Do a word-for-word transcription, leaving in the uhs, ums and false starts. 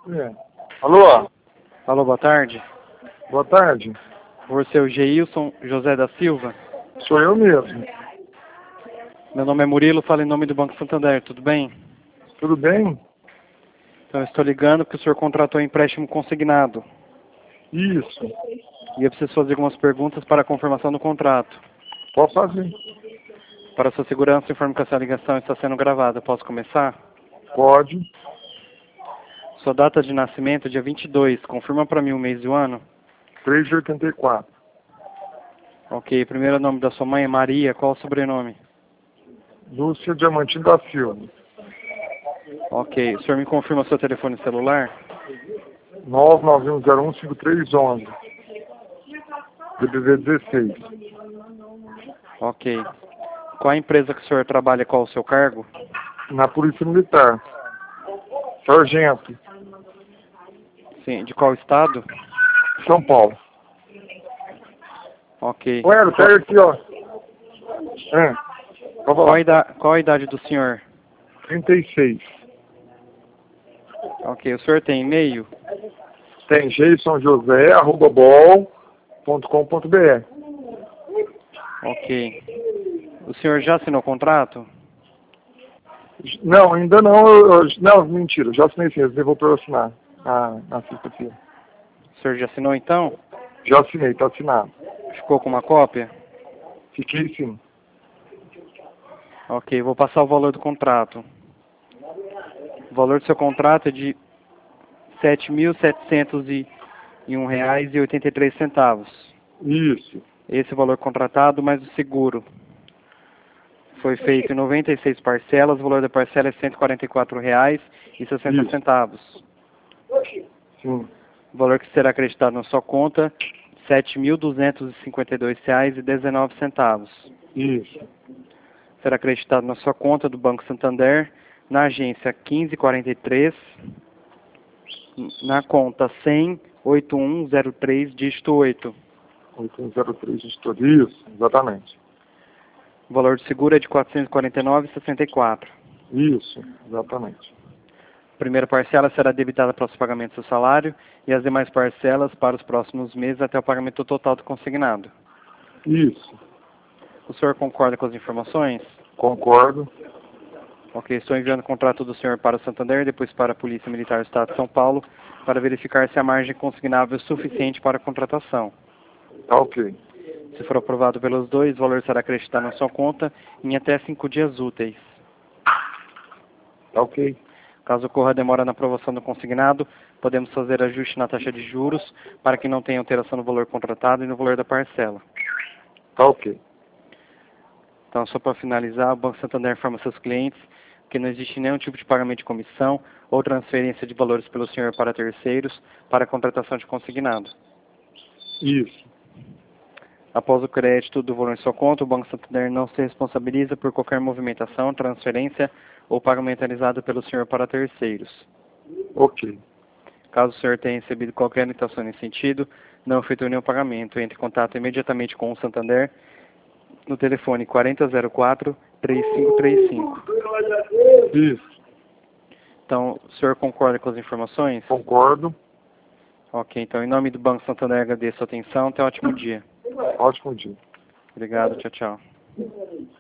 É. Alô? Alô, boa tarde. Boa tarde. Você é o Geilson José da Silva? Sou eu mesmo. Meu nome é Murilo, falo em nome do Banco Santander, tudo bem? Tudo bem? Então, eu estou ligando porque o senhor contratou empréstimo consignado. Isso. E eu preciso fazer algumas perguntas para a confirmação do contrato. Pode fazer. Para sua segurança, informo que essa ligação está sendo gravada. Posso começar? Pode. Sua data de nascimento, dia vinte e dois. Confirma para mim o mês e o ano. três de oitenta e quatro. Ok. Primeiro nome da sua mãe é Maria. Qual o sobrenome? Lúcia Diamantino da Silva. Ok. O senhor me confirma seu telefone celular? nove nove um zero um cinco três um um. D B V dezesseis. Ok. Qual a empresa que o senhor trabalha? Qual o seu cargo? Na Polícia Militar. Sargento. Sim. De qual estado? São Paulo. Ok. Ué, pega aqui, ó. É. Qual a, idade, qual a idade do senhor? trinta e seis. Ok. O senhor tem e-mail? Tem geilson josé arroba bol ponto com ponto br. Ok. O senhor já assinou o contrato? Não, ainda não. Eu, eu, não, mentira. Já assinei sim. Eu vou para assinar na, na sexta-feira. O senhor já assinou então? Já assinei, tá assinado. Ficou com uma cópia? Fiquei sim. Ok, vou passar o valor do contrato. O valor do seu contrato é de sete mil setecentos e um reais e oitenta e três centavos. Isso. Esse é o valor contratado mais o seguro. Foi feito em noventa e seis parcelas, o valor da parcela é cento e quarenta e quatro reais e sessenta centavos. Sim. O valor que será acreditado na sua conta, sete mil duzentos e cinquenta e dois reais e dezenove centavos. Isso. Será acreditado na sua conta do Banco Santander, na agência quinze quarenta e três, na conta cem, oitenta e um zero três, dígito oito. oito um zero três de tudo. Isso, exatamente. O valor do seguro é de quatrocentos e quarenta e nove reais e sessenta e quatro centavos. Isso, exatamente. A primeira parcela será debitada para os pagamentos do salário e as demais parcelas para os próximos meses até o pagamento total do consignado. Isso. O senhor concorda com as informações? Concordo. Ok, estou enviando o contrato do senhor para o Santander e depois para a Polícia Militar do Estado de São Paulo para verificar se a margem consignável é suficiente para a contratação. Tá ok. Se for aprovado pelos dois, o valor será acreditado na sua conta em até cinco dias úteis. Tá ok. Caso ocorra demora na aprovação do consignado, podemos fazer ajuste na taxa de juros para que não tenha alteração no valor contratado e no valor da parcela. Tá ok. Então, só para finalizar, o Banco Santander informa seus clientes que não existe nenhum tipo de pagamento de comissão ou transferência de valores pelo senhor para terceiros para a contratação de consignado. Isso. Após o crédito do valor em sua conta, o Banco Santander não se responsabiliza por qualquer movimentação, transferência ou pagamento realizado pelo senhor para terceiros. Ok. Caso o senhor tenha recebido qualquer anotação nesse sentido, não efetue nenhum pagamento, entre em contato imediatamente com o Santander no telefone quarenta zero quatro, três cinco três cinco. Isso. Então, o senhor concorda com as informações? Concordo. Ok, então em nome do Banco Santander agradeço a atenção, tenha um ótimo dia. Ótimo dia. Obrigado, tchau, tchau.